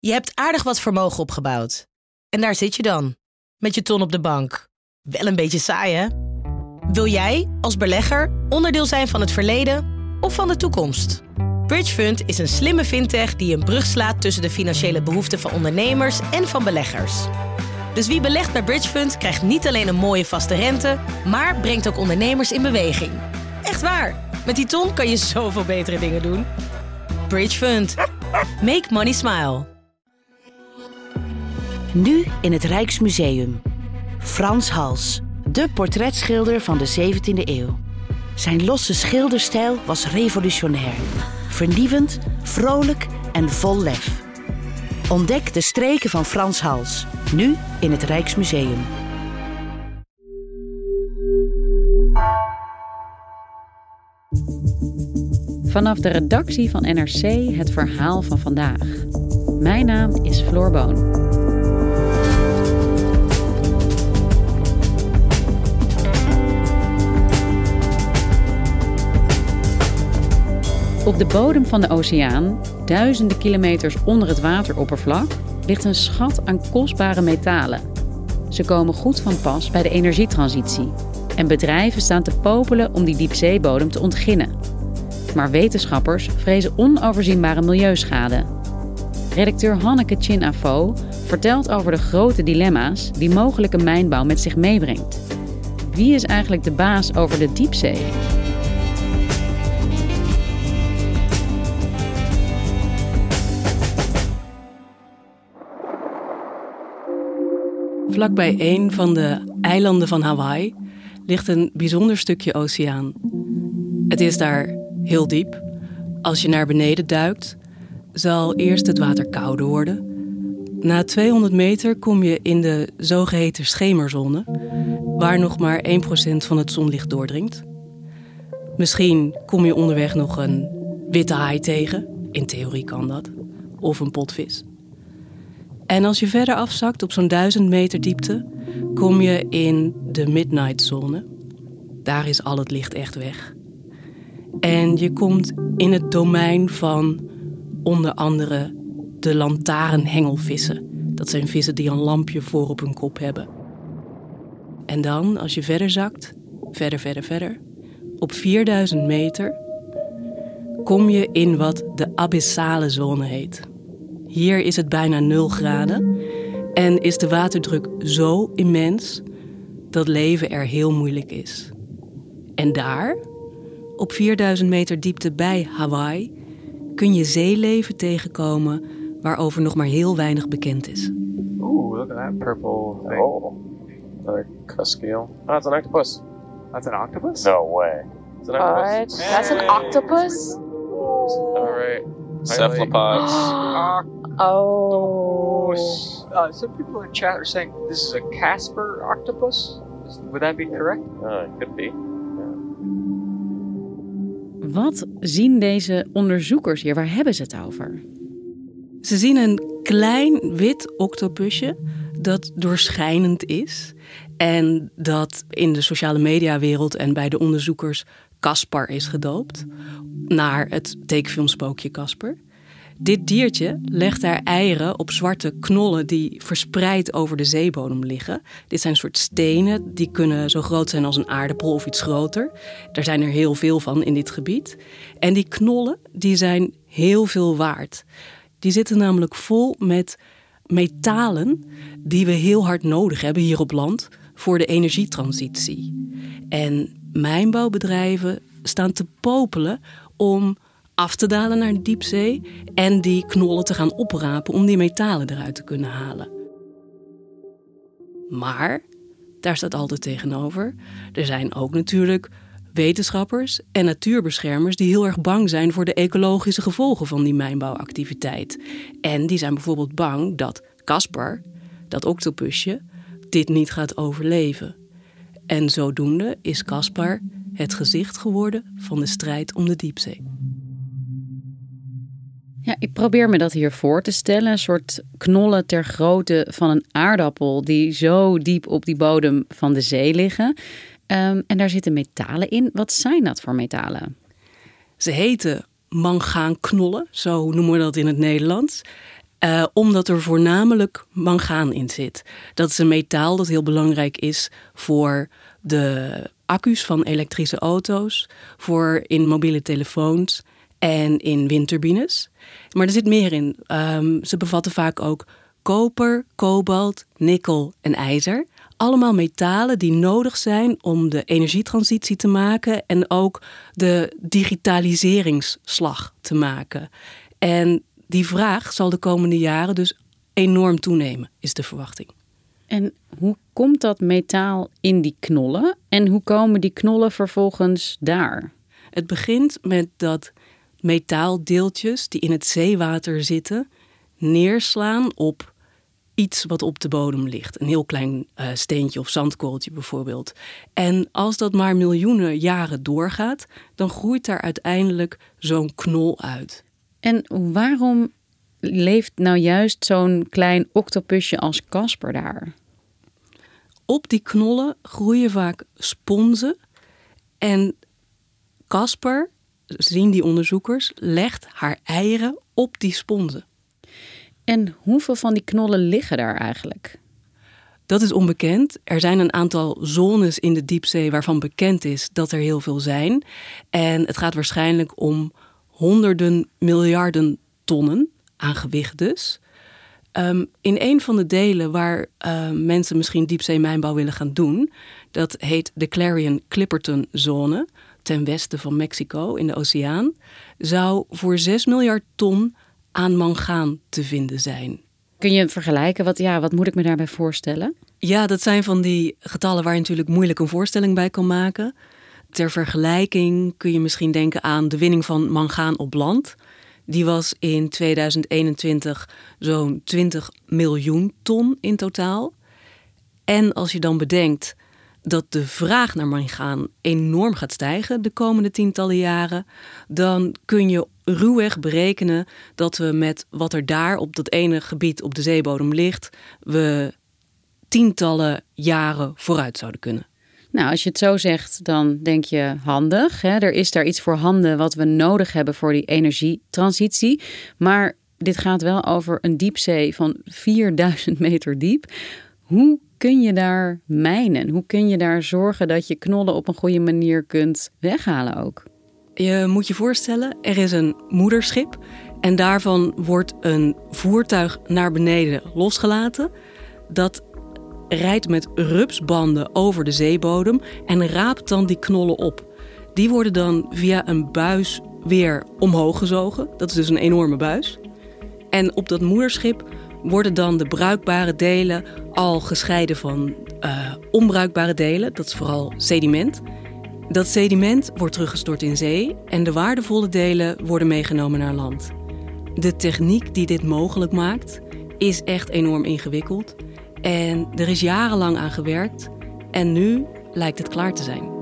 Je hebt aardig wat vermogen opgebouwd. En daar zit je dan, met je ton op de bank. Wel een beetje saai, hè? Wil jij, als belegger, onderdeel zijn van het verleden of van de toekomst? Bridgefund is een slimme fintech die een brug slaat tussen de financiële behoeften van ondernemers en van beleggers. Dus wie belegt bij Bridgefund krijgt niet alleen een mooie vaste rente, maar brengt ook ondernemers in beweging. Echt waar, met die ton kan je zoveel betere dingen doen. Bridgefund. Make money smile. Nu in het Rijksmuseum. Frans Hals, de portretschilder van de 17e eeuw. Zijn losse schilderstijl was revolutionair. Vernieuwend, vrolijk en vol lef. Ontdek de streken van Frans Hals. Nu in het Rijksmuseum. Vanaf de redactie van NRC het verhaal van vandaag. Mijn naam is Floor Boon. Op de bodem van de oceaan, duizenden kilometers onder het wateroppervlak, ligt een schat aan kostbare metalen. Ze komen goed van pas bij de energietransitie. En bedrijven staan te popelen om die diepzeebodem te ontginnen. Maar wetenschappers vrezen onoverzienbare milieuschade. Redacteur Hanneke Chin Avo vertelt over de grote dilemma's die mogelijke mijnbouw met zich meebrengt. Wie is eigenlijk de baas over de diepzee? Vlakbij een van de eilanden van Hawaii ligt een bijzonder stukje oceaan. Het is daar heel diep. Als je naar beneden duikt, zal eerst het water kouder worden. Na 200 meter kom je in de zogeheten schemerzone, waar nog maar 1% van het zonlicht doordringt. Misschien kom je onderweg nog een witte haai tegen, in theorie kan dat, of een potvis. En als je verder afzakt op zo'n 1000 meter diepte, kom je in de midnight zone. Daar is al het licht echt weg. En je komt in het domein van onder andere de lantaarnhengelvissen. Dat zijn vissen die een lampje voor op hun kop hebben. En dan, als je verder zakt, verder, op 4000 meter, kom je in wat de abyssale zone heet. Hier is het bijna 0 graden en is de waterdruk zo immens dat leven er heel moeilijk is. En daar, op 4000 meter diepte bij Hawaii, kun je zeeleven tegenkomen waarover nog maar heel weinig bekend is. Oeh, look at that purple thing. Oh, another cuskeel. Oh, that's an octopus. That's an octopus? No way. It's an octopus. What? That's an octopus? All right. Cephalopods. Oh. Some people in chat are saying this is a Casper octopus. Would that be correct? It could be. Wat zien deze onderzoekers hier? Waar hebben ze het over? Ze zien een klein wit octopusje dat doorschijnend is. En dat in de sociale mediawereld en bij de onderzoekers Caspar is gedoopt. Naar het tekenfilmspookje Casper. Dit diertje legt haar eieren op zwarte knollen die verspreid over de zeebodem liggen. Dit zijn soort stenen, die kunnen zo groot zijn als een aardappel of iets groter. Er zijn er heel veel van in dit gebied. En die knollen die zijn heel veel waard. Die zitten namelijk vol met metalen die we heel hard nodig hebben hier op land voor de energietransitie. En mijnbouwbedrijven staan te popelen om af te dalen naar de diepzee en die knollen te gaan oprapen om die metalen eruit te kunnen halen. Maar, daar staat altijd tegenover, er zijn ook natuurlijk wetenschappers en natuurbeschermers die heel erg bang zijn voor de ecologische gevolgen van die mijnbouwactiviteit. En die zijn bijvoorbeeld bang dat Caspar, dat octopusje, dit niet gaat overleven. En zodoende is Caspar het gezicht geworden van de strijd om de diepzee. Ja, ik probeer me dat hier voor te stellen. Een soort knollen ter grootte van een aardappel die zo diep op die bodem van de zee liggen. En daar zitten metalen in. Wat zijn dat voor metalen? Ze heten mangaanknollen, zo noemen we dat in het Nederlands. Omdat er voornamelijk mangaan in zit. Dat is een metaal dat heel belangrijk is voor de accu's van elektrische auto's, voor in mobiele telefoons en in windturbines. Maar er zit meer in. Ze bevatten vaak ook koper, kobalt, nikkel en ijzer. Allemaal metalen die nodig zijn om de energietransitie te maken en ook de digitaliseringsslag te maken. En die vraag zal de komende jaren dus enorm toenemen, is de verwachting. En hoe komt dat metaal in die knollen? En hoe komen die knollen vervolgens daar? Het begint met dat metaaldeeltjes die in het zeewater zitten neerslaan op iets wat op de bodem ligt. Een heel klein steentje of zandkorreltje bijvoorbeeld. En als dat maar miljoenen jaren doorgaat, dan groeit daar uiteindelijk zo'n knol uit. En waarom leeft nou juist zo'n klein octopusje als Casper daar? Op die knollen groeien vaak sponsen. En Casper, zien die onderzoekers, legt haar eieren op die sponsen. En hoeveel van die knollen liggen daar eigenlijk? Dat is onbekend. Er zijn een aantal zones in de diepzee waarvan bekend is dat er heel veel zijn. En het gaat waarschijnlijk om honderden miljarden tonnen aan gewicht dus. In een van de delen waar mensen misschien diepzeemijnbouw willen gaan doen, dat heet de Clarion-Clipperton-zone, ten westen van Mexico in de oceaan, zou voor 6 miljard ton aan mangaan te vinden zijn. Kun je het vergelijken? Wat moet ik me daarbij voorstellen? Ja, dat zijn van die getallen waar je natuurlijk moeilijk een voorstelling bij kan maken. Ter vergelijking kun je misschien denken aan de winning van mangaan op land. Die was in 2021 zo'n 20 miljoen ton in totaal. En als je dan bedenkt dat de vraag naar mangaan enorm gaat stijgen de komende tientallen jaren, dan kun je ruwweg berekenen dat we met wat er daar op dat ene gebied op de zeebodem ligt, we tientallen jaren vooruit zouden kunnen. Nou, als je het zo zegt, dan denk je handig. Hè? Er is daar iets voor handen wat we nodig hebben voor die energietransitie. Maar dit gaat wel over een diepzee van 4000 meter diep. Hoe kun je daar mijnen? Hoe kun je daar zorgen dat je knollen op een goede manier kunt weghalen ook? Je moet je voorstellen, er is een moederschip en daarvan wordt een voertuig naar beneden losgelaten. Dat rijdt met rupsbanden over de zeebodem en raapt dan die knollen op. Die worden dan via een buis weer omhoog gezogen. Dat is dus een enorme buis. En op dat moederschip worden dan de bruikbare delen al gescheiden van onbruikbare delen. Dat is vooral sediment. Dat sediment wordt teruggestort in zee en de waardevolle delen worden meegenomen naar land. De techniek die dit mogelijk maakt is echt enorm ingewikkeld. En er is jarenlang aan gewerkt en nu lijkt het klaar te zijn.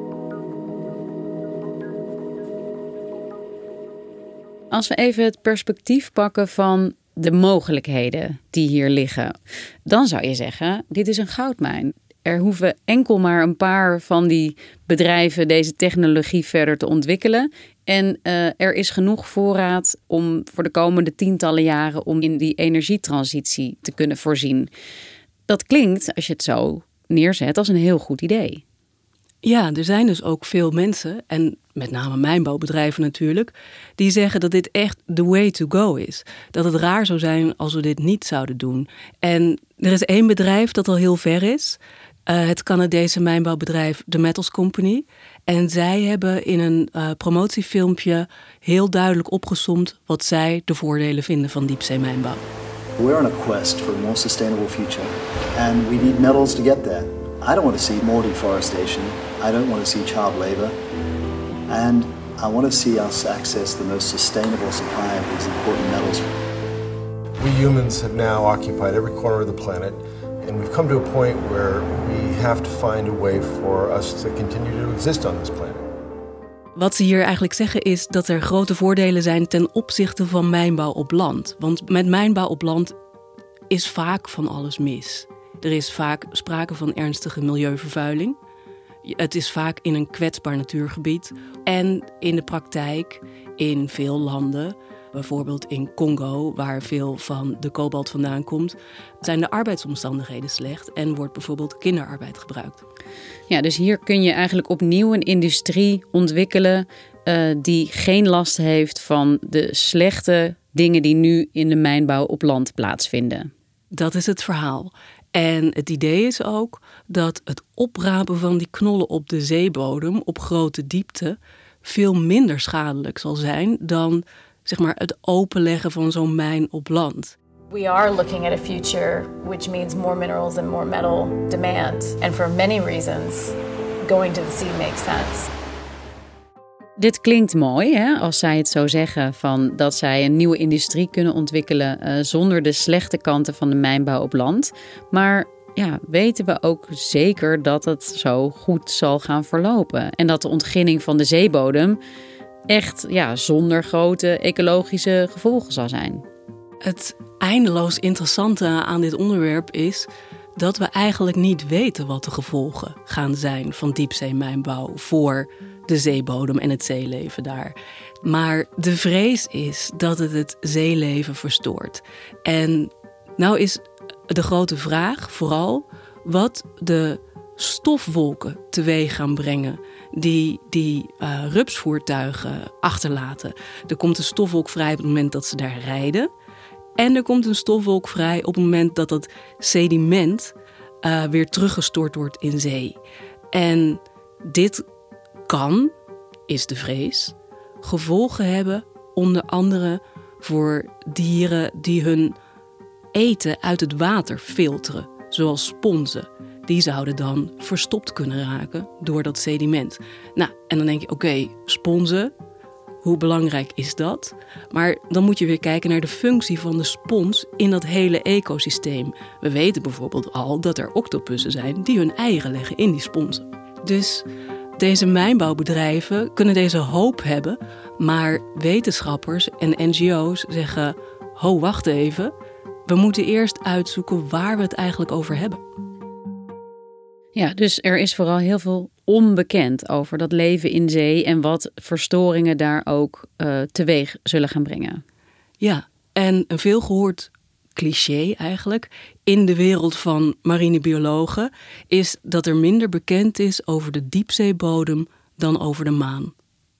Als we even het perspectief pakken van de mogelijkheden die hier liggen, dan zou je zeggen, dit is een goudmijn. Er hoeven enkel maar een paar van die bedrijven deze technologie verder te ontwikkelen. En er is genoeg voorraad om voor de komende tientallen jaren om in die energietransitie te kunnen voorzien. Dat klinkt, als je het zo neerzet, als een heel goed idee. Ja, er zijn dus ook veel mensen, en met name mijnbouwbedrijven natuurlijk, die zeggen dat dit echt the way to go is. Dat het raar zou zijn als we dit niet zouden doen. En er is één bedrijf dat al heel ver is. Het Canadese mijnbouwbedrijf The Metals Company. En zij hebben in een promotiefilmpje heel duidelijk opgesomd wat zij de voordelen vinden van diepzeemijnbouw. We're on a quest for a more sustainable future, and we need metals to get there. I don't want to see more deforestation. I don't want to see child labor. And I want to see us access the most sustainable supply of these important metals. We humans have now occupied every corner of the planet, and we've come to a point where we have to find a way for us to continue to exist on this planet. Wat ze hier eigenlijk zeggen is dat er grote voordelen zijn ten opzichte van mijnbouw op land. Want met mijnbouw op land is vaak van alles mis. Er is vaak sprake van ernstige milieuvervuiling. Het is vaak in een kwetsbaar natuurgebied. En in de praktijk, in veel landen, Bijvoorbeeld in Congo, waar veel van de kobalt vandaan komt, zijn de arbeidsomstandigheden slecht en wordt bijvoorbeeld kinderarbeid gebruikt. Ja, dus hier kun je eigenlijk opnieuw een industrie ontwikkelen die geen last heeft van de slechte dingen die nu in de mijnbouw op land plaatsvinden. Dat is het verhaal. En het idee is ook dat het oprapen van die knollen op de zeebodem op grote diepte veel minder schadelijk zal zijn dan zeg maar, het openleggen van zo'n mijn op land. We are looking at a future which means more minerals and more metal demand. And for many reasons, going to the sea makes sense. Dit klinkt mooi, hè, als zij het zo zeggen, van dat zij een nieuwe industrie kunnen ontwikkelen zonder de slechte kanten van de mijnbouw op land. Maar ja, weten we ook zeker dat het zo goed zal gaan verlopen? En dat de ontginning van de zeebodem echt zonder grote ecologische gevolgen zal zijn? Het eindeloos interessante aan dit onderwerp is dat we eigenlijk niet weten wat de gevolgen gaan zijn van diepzeemijnbouw voor de zeebodem en het zeeleven daar. Maar de vrees is dat het zeeleven verstoort. En nou is de grote vraag vooral wat de stofwolken teweeg gaan brengen die rupsvoertuigen achterlaten. Er komt een stofwolk vrij op het moment dat ze daar rijden. En er komt een stofwolk vrij op het moment dat het sediment weer teruggestort wordt in zee. En dit kan, is de vrees, gevolgen hebben onder andere voor dieren die hun eten uit het water filteren, zoals sponsen. Die zouden dan verstopt kunnen raken door dat sediment. Nou, en dan denk je, oké, sponsen, hoe belangrijk is dat? Maar dan moet je weer kijken naar de functie van de spons in dat hele ecosysteem. We weten bijvoorbeeld al dat er octopussen zijn die hun eieren leggen in die sponsen. Dus deze mijnbouwbedrijven kunnen deze hoop hebben, maar wetenschappers en NGO's zeggen, ho, wacht even, we moeten eerst uitzoeken waar we het eigenlijk over hebben. Ja, dus er is vooral heel veel onbekend over dat leven in zee en wat verstoringen daar ook teweeg zullen gaan brengen. Ja, en een veelgehoord cliché eigenlijk in de wereld van marinebiologen is dat er minder bekend is over de diepzeebodem dan over de maan.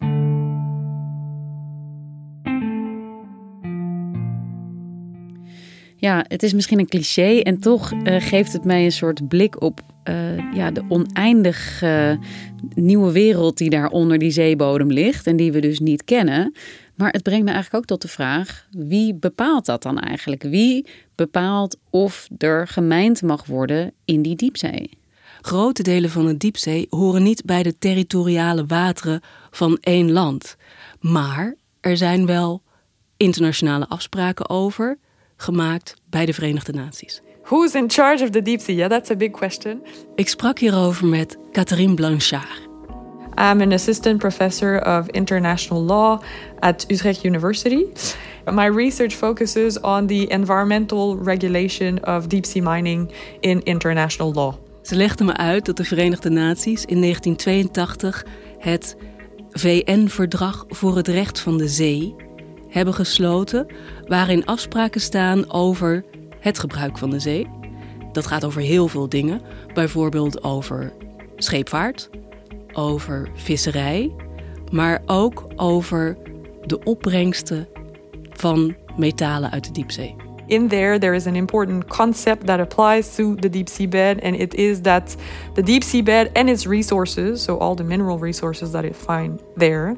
Ja, het is misschien een cliché en toch geeft het mij een soort blik op de oneindig nieuwe wereld die daar onder die zeebodem ligt en die we dus niet kennen. Maar het brengt me eigenlijk ook tot de vraag, wie bepaalt dat dan eigenlijk? Wie bepaalt of er gemijnd mag worden in die diepzee? Grote delen van de diepzee horen niet bij de territoriale wateren van één land. Maar er zijn wel internationale afspraken over, gemaakt bij de Verenigde Naties. Who's in charge of the deep sea? Yeah, that's a big question. Ik sprak hierover met Catherine Blanchard. I'm an assistant professor of international law at Utrecht University. My research focuses on the environmental regulation of deep sea mining in international law. Ze legde me uit dat de Verenigde Naties in 1982 het VN-verdrag voor het recht van de zee hebben gesloten, waarin afspraken staan over het gebruik van de zee. Dat gaat over heel veel dingen, bijvoorbeeld over scheepvaart, over visserij, maar ook over de opbrengsten van metalen uit de diepzee. In there is an important concept that applies to the deep sea bed, and it is that the deep sea bed and its resources, so all the mineral resources that it finds there,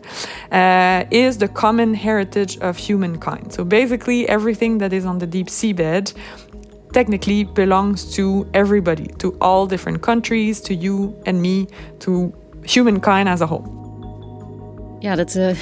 is the common heritage of humankind. So basically everything that is on the deep sea bed technically belongs to everybody, to all different countries, to you and me, to humankind as a whole. Ja,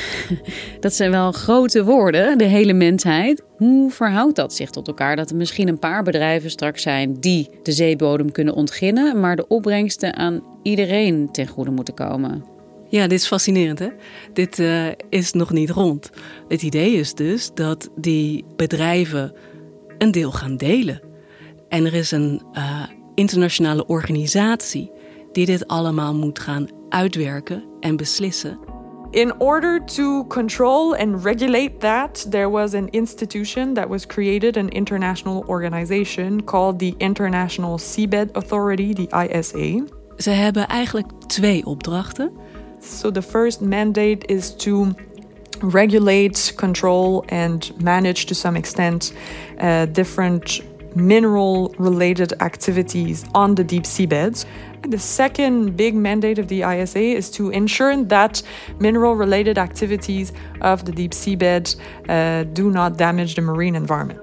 dat zijn wel grote woorden, de hele mensheid. Hoe verhoudt dat zich tot elkaar? Dat er misschien een paar bedrijven straks zijn die de zeebodem kunnen ontginnen, maar de opbrengsten aan iedereen ten goede moeten komen. Ja, dit is fascinerend, hè? Dit is nog niet rond. Het idee is dus dat die bedrijven een deel gaan delen. En er is een internationale organisatie die dit allemaal moet gaan uitwerken en beslissen. In order to control and regulate that, there was an institution that was created, an international organization called the International Seabed Authority, the ISA. Ze hebben eigenlijk 2 opdrachten. So the first mandate is to regulate, control, and manage to some extent different mineral-related activities on the deep seabeds. The second big mandate of the ISA is to ensure that mineral-related activities of the deep seabed do not damage the marine environment.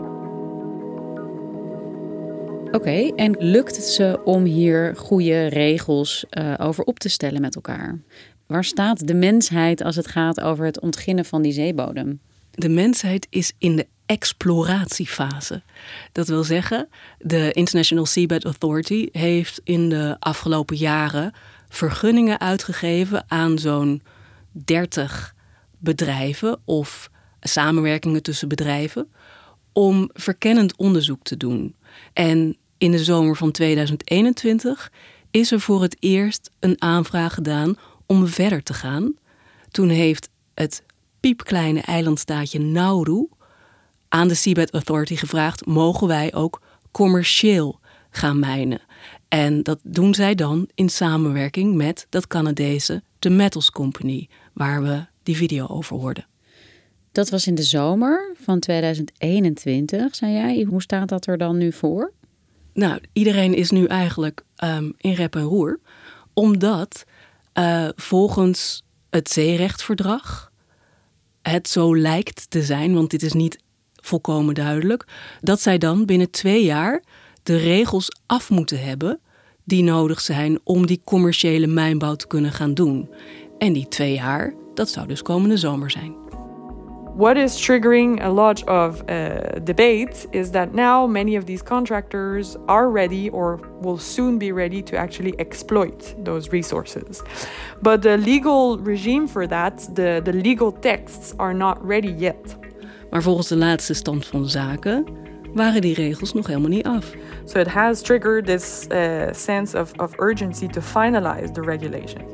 Oké, en lukt het ze om hier goede regels over op te stellen met elkaar? Waar staat de mensheid als het gaat over het ontginnen van die zeebodem? De mensheid is in de exploratiefase. Dat wil zeggen, de International Seabed Authority heeft in de afgelopen jaren vergunningen uitgegeven aan zo'n 30 bedrijven of samenwerkingen tussen bedrijven om verkennend onderzoek te doen. En in de zomer van 2021 is er voor het eerst een aanvraag gedaan om verder te gaan. Toen heeft het piepkleine eilandstaatje Nauru aan de Seabed Authority gevraagd: mogen wij ook commercieel gaan mijnen? En dat doen zij dan in samenwerking met dat Canadese The Metals Company, waar we die video over hoorden. Dat was in de zomer van 2021, zei jij. Hoe staat dat er dan nu voor? Nou, iedereen is nu eigenlijk in rep en roer, omdat volgens het zeerechtverdrag het zo lijkt te zijn, want dit is niet volkomen duidelijk, dat zij dan binnen 2 jaar de regels af moeten hebben die nodig zijn om die commerciële mijnbouw te kunnen gaan doen. En die 2 jaar, dat zou dus komende zomer zijn. What is triggering a lot of debate is that now many of these contractors are ready or will soon be ready to actually exploit those resources. But the legal regime for that, the legal texts are not ready yet. Maar volgens de laatste stand van zaken waren die regels nog helemaal niet af. So it has triggered this sense of urgency to finalize the regulation.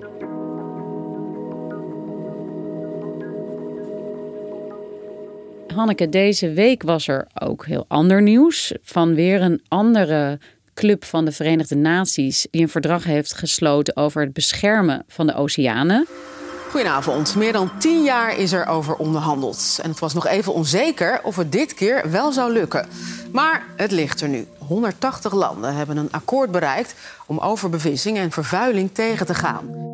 Hanneke, deze week was er ook heel ander nieuws van weer een andere club van de Verenigde Naties die een verdrag heeft gesloten over het beschermen van de oceanen. Goedenavond. Meer dan 10 jaar is er over onderhandeld. En het was nog even onzeker of het dit keer wel zou lukken. Maar het ligt er nu. 180 landen hebben een akkoord bereikt om overbevissing en vervuiling tegen te gaan.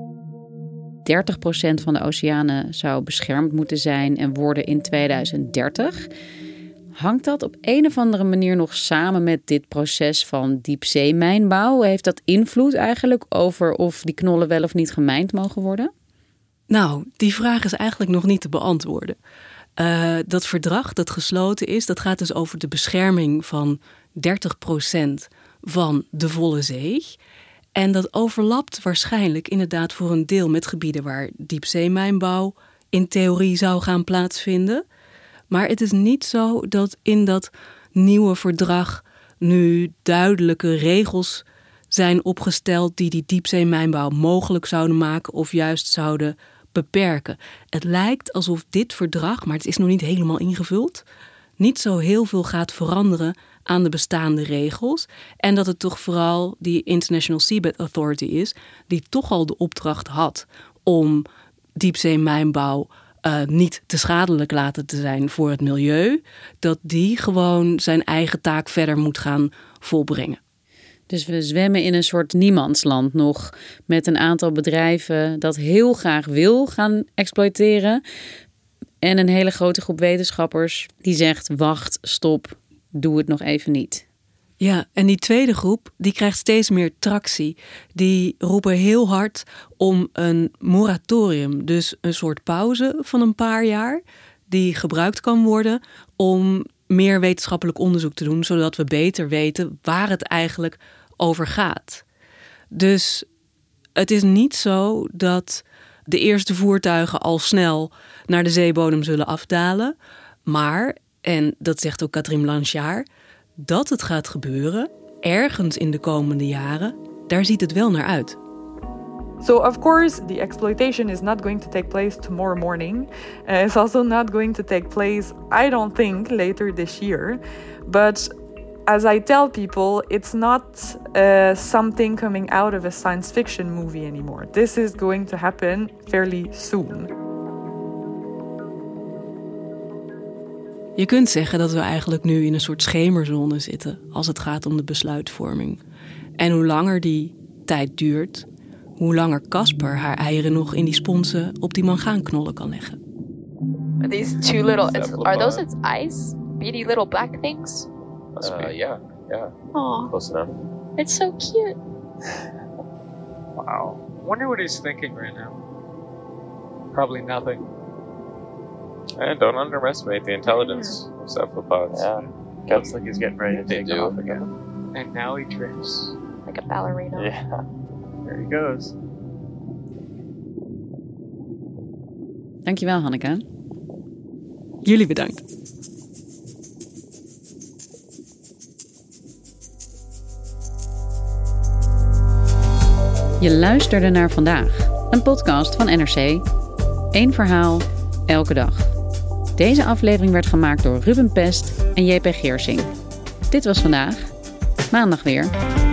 30% van de oceanen zou beschermd moeten zijn en worden in 2030. Hangt dat op een of andere manier nog samen met dit proces van diepzeemijnbouw? Heeft dat invloed eigenlijk over of die knollen wel of niet gemijnd mogen worden? Nou, die vraag is eigenlijk nog niet te beantwoorden. Dat verdrag dat gesloten is, dat gaat dus over de bescherming van 30% van de volle zee. En dat overlapt waarschijnlijk inderdaad voor een deel met gebieden waar diepzeemijnbouw in theorie zou gaan plaatsvinden. Maar het is niet zo dat in dat nieuwe verdrag nu duidelijke regels zijn opgesteld die diepzeemijnbouw mogelijk zouden maken of juist zouden beperken. Het lijkt alsof dit verdrag, maar het is nog niet helemaal ingevuld, niet zo heel veel gaat veranderen aan de bestaande regels. En dat het toch vooral die International Seabed Authority is die toch al de opdracht had om diepzeemijnbouw niet te schadelijk laten te zijn voor het milieu, dat die gewoon zijn eigen taak verder moet gaan volbrengen. Dus we zwemmen in een soort niemandsland nog met een aantal bedrijven dat heel graag wil gaan exploiteren. En een hele grote groep wetenschappers die zegt: wacht, stop, doe het nog even niet. Ja, en die tweede groep die krijgt steeds meer tractie. Die roepen heel hard om een moratorium, dus een soort pauze van een paar jaar, die gebruikt kan worden om meer wetenschappelijk onderzoek te doen, zodat we beter weten waar het eigenlijk over gaat. Dus het is niet zo dat de eerste voertuigen al snel naar de zeebodem zullen afdalen. Maar, en dat zegt ook Catherine Blanchard, dat het gaat gebeuren ergens in de komende jaren, daar ziet het wel naar uit. So, of course, the exploitation is not going to take place tomorrow morning. It's also not going to take place, I don't think, later this year. But as I tell people, it's not something coming out of a science fiction movie anymore. This is going to happen fairly soon. Je kunt zeggen dat we eigenlijk nu in een soort schemerzone zitten als het gaat om de besluitvorming. En hoe langer die tijd duurt, hoe langer Casper haar eieren nog in die sponsen op die mangaanknollen kan leggen. These two little, are those its eyes? Beady little black things? Yeah. Aw, Close enough. it's so cute. Wow. Wonder what he's thinking right now. Probably nothing. And don't underestimate the intelligence of cephalopods. Yeah. Looks like he's getting ready to take off again. And now he drifts. Like a ballerina. Yeah. There he goes. Dankjewel, Hanneke. Jullie bedankt. Je luisterde naar Vandaag, een podcast van NRC. Eén verhaal, elke dag. Deze aflevering werd gemaakt door Ruben Pest en JP Geersing. Dit was Vandaag. Maandag weer.